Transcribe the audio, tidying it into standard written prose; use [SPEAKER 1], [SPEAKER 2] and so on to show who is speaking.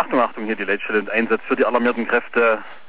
[SPEAKER 1] Achtung, Achtung, hier die Leitstelle und Einsatz für die alarmierten Kräfte.